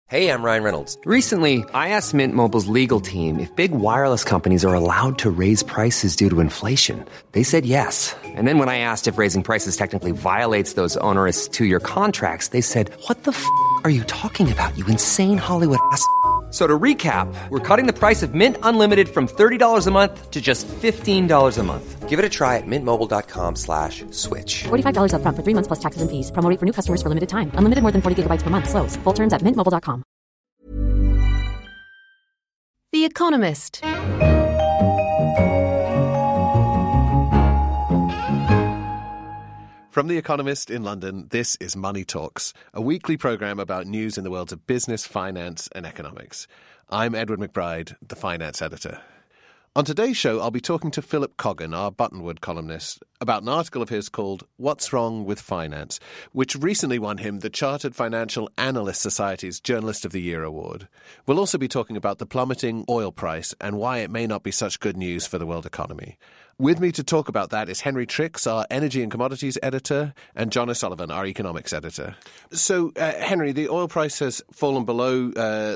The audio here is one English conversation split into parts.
Hey, I'm Ryan Reynolds. Recently, I asked Mint Mobile's legal team if big wireless companies are allowed to raise prices due to inflation. They said yes. And then when I asked if raising prices technically violates those onerous two-year contracts, they said, "What the f*** are you talking about, you insane Hollywood ass?" So to recap, we're cutting the price of Mint Unlimited from $30 a month to just $15 a month. Give it a try at mintmobile.com/switch. $45 up front for 3 months plus taxes and fees. Promo rate for new customers for limited time. Unlimited more than 40 gigabytes per month. Slows full terms at mintmobile.com. The Economist. From The Economist in London, this is Money Talks, a weekly programme about news in the worlds of business, finance and economics. I'm Edward McBride, the finance editor. On today's show, I'll be talking to Philip Coggan, our Buttonwood columnist, about an article of his called What's Wrong with Finance, which recently won him the Chartered Financial Analyst Society's Journalist of the Year award. We'll also be talking about the plummeting oil price and why it may not be such good news for the world economy. With me to talk about that is Henry Tricks, our energy and commodities editor, and John O'Sullivan, our economics editor. So, Henry, the oil price has fallen below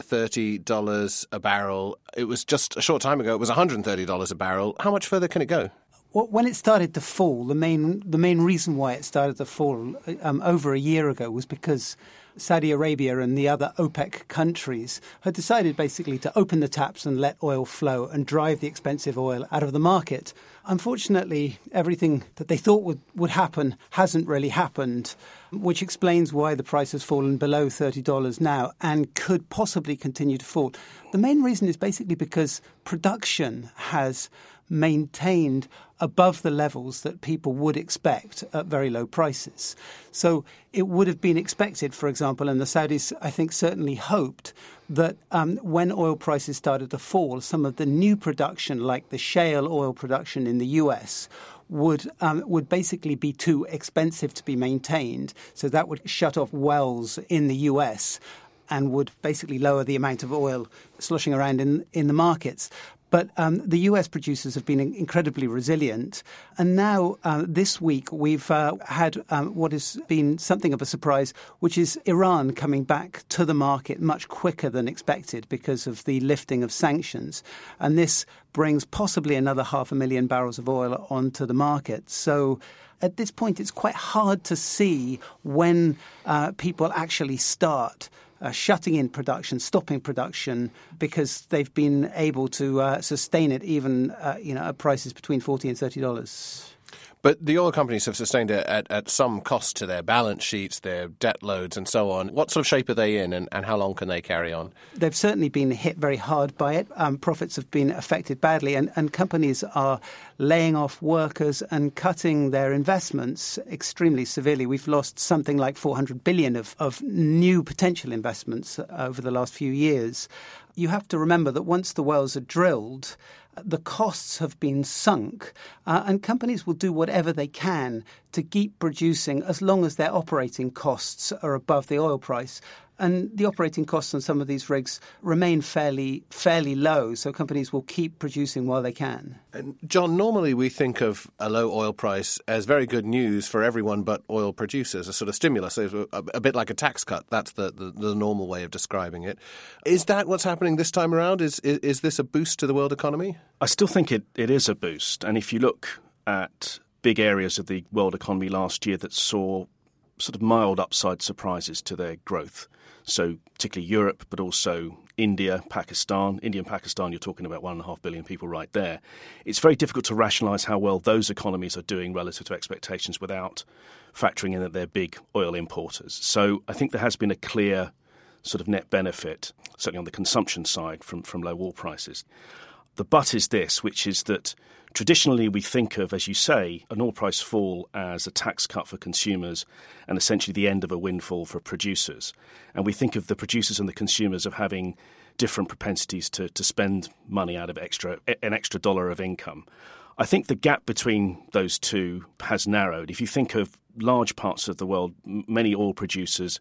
$30 a barrel. It was just a short time ago, it was $130 a barrel. How much further can it go? Well, when it started to fall, the main reason why it started to fall over a year ago was because Saudi Arabia and the other OPEC countries had decided basically to open the taps and let oil flow and drive the expensive oil out of the market. Unfortunately, everything that they thought would happen hasn't really happened, which explains why the price has fallen below $30 now and could possibly continue to fall. The main reason is basically because production has maintained above the levels that people would expect at very low prices. So it would have been expected, for example, and the Saudis, I think, certainly hoped that when oil prices started to fall, some of the new production, like the shale oil production in the US, would basically be too expensive to be maintained. So that would shut off wells in the US and would basically lower the amount of oil sloshing around in the markets. But the US producers have been incredibly resilient. And now this week we've had what has been something of a surprise, which is Iran coming back to the market much quicker than expected because of the lifting of sanctions. And this brings possibly another 500,000 barrels of oil onto the market. So at this point, it's quite hard to see when people actually start shutting in production, stopping production, because they've been able to sustain it even at prices between $40 and $30. But the oil companies have sustained it at some cost to their balance sheets, their debt loads and so on. What sort of shape are they in and how long can they carry on? They've certainly been hit very hard by it. Profits have been affected badly and companies are laying off workers and cutting their investments extremely severely. We've lost something like 400 billion of new potential investments over the last few years. You have to remember that once the wells are drilled, the costs have been sunk and companies will do whatever they can to keep producing as long as their operating costs are above the oil price. And the operating costs on some of these rigs remain fairly low, so companies will keep producing while they can. And John, normally we think of a low oil price as very good news for everyone but oil producers, a sort of stimulus, a bit like a tax cut. That's the normal way of describing it. Is that what's happening this time around? Is this a boost to the world economy? I still think it is a boost. And if you look at big areas of the world economy last year that saw sort of mild upside surprises to their growth, so particularly Europe, but also India, Pakistan. India and Pakistan, you're talking about 1.5 billion people right there. It's very difficult to rationalise how well those economies are doing relative to expectations without factoring in that they're big oil importers. So I think there has been a clear sort of net benefit, certainly on the consumption side, from low oil prices. The but is this, which is that traditionally we think of, as you say, an oil price fall as a tax cut for consumers and essentially the end of a windfall for producers. And we think of the producers and the consumers of having different propensities to spend money out of an extra dollar of income. I think the gap between those two has narrowed. If you think of large parts of the world, many oil producers,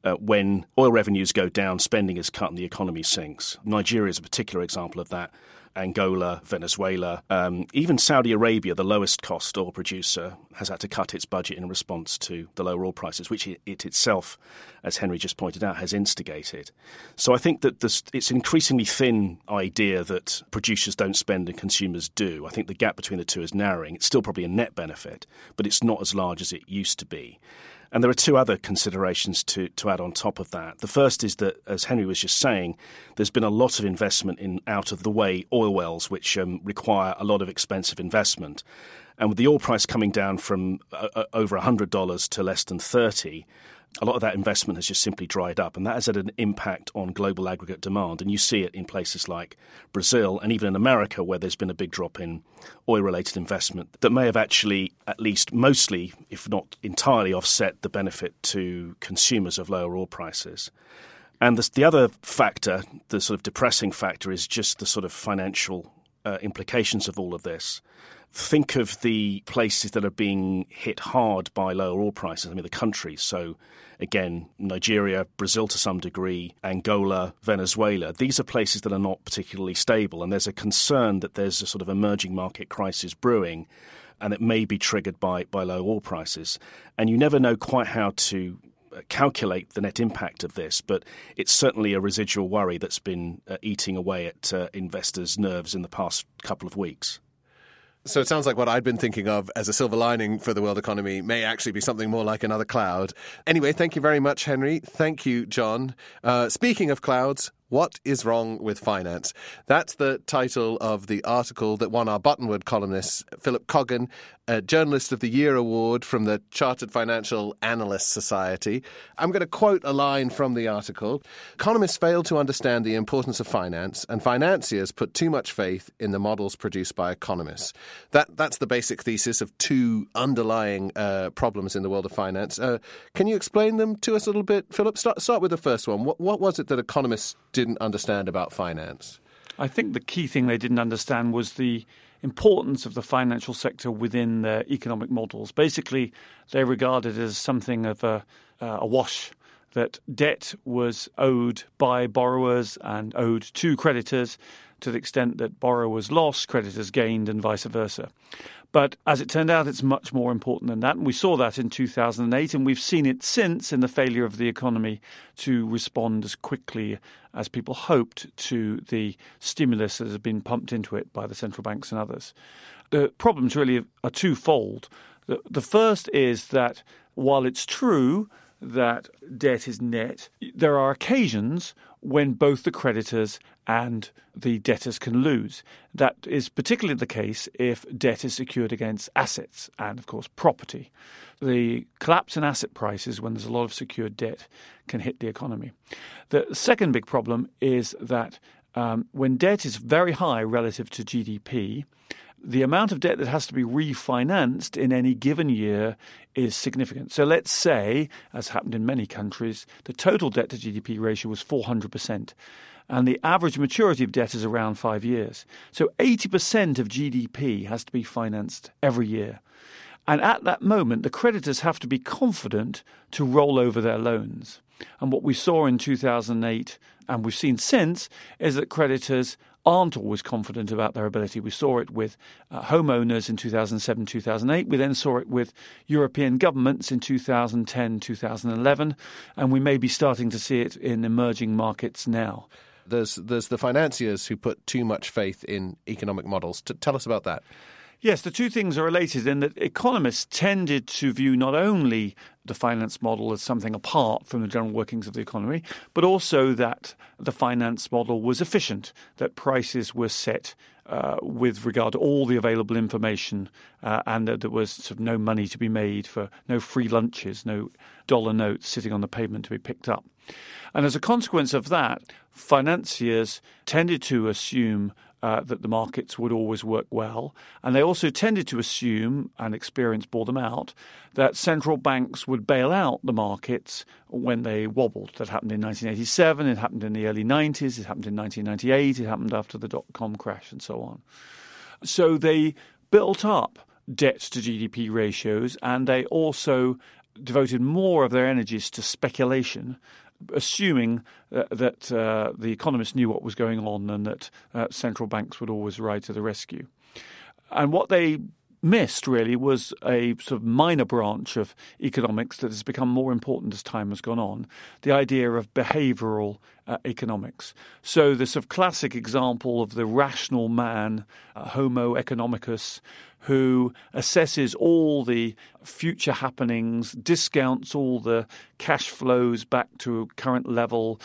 when oil revenues go down, spending is cut and the economy sinks. Nigeria is a particular example of that. Angola, Venezuela. Even Saudi Arabia, the lowest cost oil producer, has had to cut its budget in response to the lower oil prices, which it itself, as Henry just pointed out, has instigated. So I think that it's an increasingly thin idea that producers don't spend and consumers do. I think the gap between the two is narrowing. It's still probably a net benefit, but it's not as large as it used to be. And there are two other considerations to add on top of that. The first is that, as Henry was just saying, there's been a lot of investment in out-of-the-way oil wells, which require a lot of expensive investment. And with the oil price coming down from over $100 to less than $30, a lot of that investment has just simply dried up, and that has had an impact on global aggregate demand. And you see it in places like Brazil and even in America, where there's been a big drop in oil-related investment that may have actually, at least mostly, if not entirely, offset the benefit to consumers of lower oil prices. And the other factor, the sort of depressing factor, is just the sort of financial implications of all of this. Think of the places that are being hit hard by lower oil prices, the countries. So, again, Nigeria, Brazil to some degree, Angola, Venezuela. These are places that are not particularly stable, and there's a concern that there's a sort of emerging market crisis brewing, and it may be triggered by low oil prices. And you never know quite how to calculate the net impact of this, but it's certainly a residual worry that's been eating away at investors' nerves in the past couple of weeks. So it sounds like what I'd been thinking of as a silver lining for the world economy may actually be something more like another cloud. Anyway, thank you very much, Henry. Thank you, John. Speaking of clouds, what is wrong with finance? That's the title of the article that won our Buttonwood columnist, Philip Coggan, a Journalist of the Year award from the Chartered Financial Analysts Society. I'm going to quote a line from the article. Economists fail to understand the importance of finance, and financiers put too much faith in the models produced by economists. That's the basic thesis of two underlying problems in the world of finance. Can you explain them to us a little bit, Philip? Start with the first one. What was it that economists didn't understand about finance? I think the key thing they didn't understand was the importance of the financial sector within their economic models. Basically, they regarded it as something of a wash, that debt was owed by borrowers and owed to creditors to the extent that borrowers lost, creditors gained, and vice versa. But as it turned out, it's much more important than that. And we saw that in 2008, and we've seen it since in the failure of the economy to respond as quickly as people hoped to the stimulus that has been pumped into it by the central banks and others. The problems really are twofold. The first is that while it's true that debt is net, there are occasions when both the creditors and the debtors can lose. That is particularly the case if debt is secured against assets and, of course, property. The collapse in asset prices when there's a lot of secured debt can hit the economy. The second big problem is that when debt is very high relative to GDP, the amount of debt that has to be refinanced in any given year is significant. So let's say, as happened in many countries, the total debt to GDP ratio was 400%. And the average maturity of debt is around 5 years. So 80% of GDP has to be financed every year. And at that moment, the creditors have to be confident to roll over their loans. And what we saw in 2008, and we've seen since, is that creditors aren't always confident about their ability. We saw it with homeowners in 2007, 2008. We then saw it with European governments in 2010, 2011. And we may be starting to see it in emerging markets now. There's the financiers who put too much faith in economic models. Tell us about that. Yes, the two things are related in that economists tended to view not only the finance model as something apart from the general workings of the economy, but also that the finance model was efficient, that prices were set with regard to all the available information, and that there was sort of no money to be made for no free lunches, no dollar notes sitting on the pavement to be picked up. And as a consequence of that, financiers tended to assume that the markets would always work well. And they also tended to assume, and experience bore them out, that central banks would bail out the markets when they wobbled. That happened in 1987, it happened in the early 90s, it happened in 1998, it happened after the dot-com crash and so on. So they built up debt to GDP ratios, and they also devoted more of their energies to speculation assuming that the economists knew what was going on and that central banks would always ride to the rescue. And what they missed really was a sort of minor branch of economics that has become more important as time has gone on, the idea of behavioral economics. So the sort of classic example of the rational man, Homo economicus, who assesses all the future happenings, discounts all the cash flows back to a current level,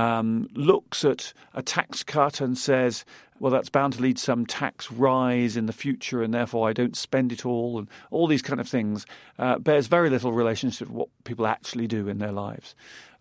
looks at a tax cut and says, well, that's bound to lead to some tax rise in the future and therefore I don't spend it all, and all these kind of things, bears very little relationship to what people actually do in their lives.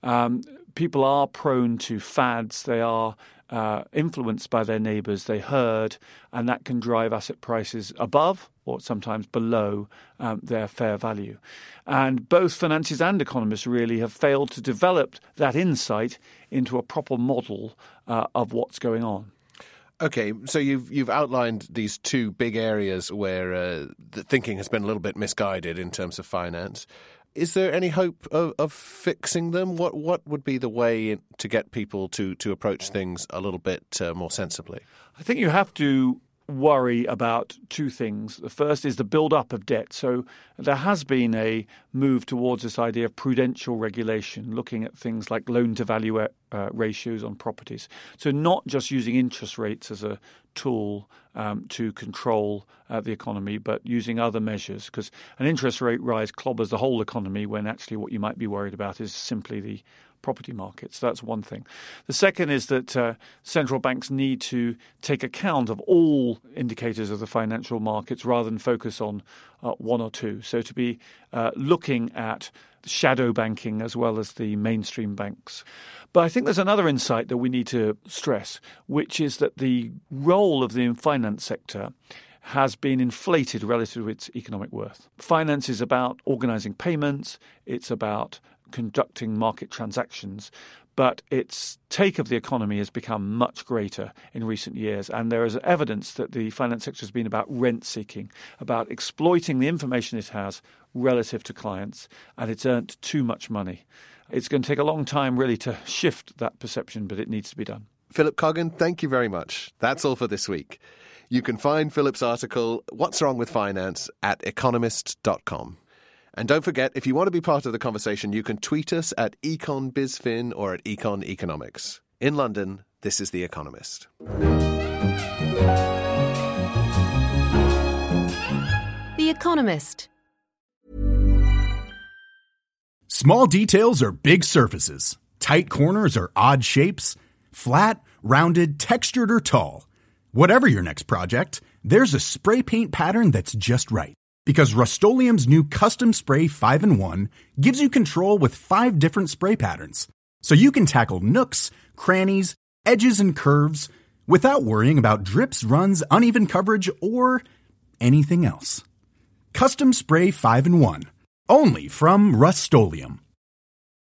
People are prone to fads. They are influenced by their neighbours, they herd, and that can drive asset prices above or sometimes below their fair value. And both financiers and economists really have failed to develop that insight into a proper model of what's going on. Okay, so you've outlined these two big areas where the thinking has been a little bit misguided in terms of finance. Is there any hope of fixing them? What would be the way to get people to approach things a little bit more sensibly? I think you have to worry about two things. The first is the build-up of debt. So there has been a move towards this idea of prudential regulation, looking at things like loan-to-value ratios on properties. So not just using interest rates as a tool to control the economy, but using other measures, because an interest rate rise clobbers the whole economy when actually what you might be worried about is simply the property market. So that's one thing. The second is that central banks need to take account of all indicators of the financial markets rather than focus on one or two. So to be looking at shadow banking as well as the mainstream banks. But I think there's another insight that we need to stress, which is that the role of the finance sector has been inflated relative to its economic worth. Finance is about organising payments, it's about conducting market transactions, but its take of the economy has become much greater in recent years. And there is evidence that the finance sector has been about rent-seeking, about exploiting the information it has relative to clients, and it's earned too much money. It's going to take a long time really to shift that perception, but it needs to be done. Philip Coggan, thank you very much. That's all for this week. You can find Philip's article, What's Wrong with Finance, at economist.com. And don't forget, if you want to be part of the conversation, you can tweet us at EconBizFin or at Econ Economics. In London, this is The Economist. The Economist. Small details are big surfaces. Tight corners are odd shapes. Flat, rounded, textured, or tall. Whatever your next project, there's a spray paint pattern that's just right. Because Rust-Oleum's new Custom Spray 5-in-1 gives you control with 5 different spray patterns. So you can tackle nooks, crannies, edges, and curves without worrying about drips, runs, uneven coverage, or anything else. Custom Spray 5-in-1. Only from Rust-Oleum.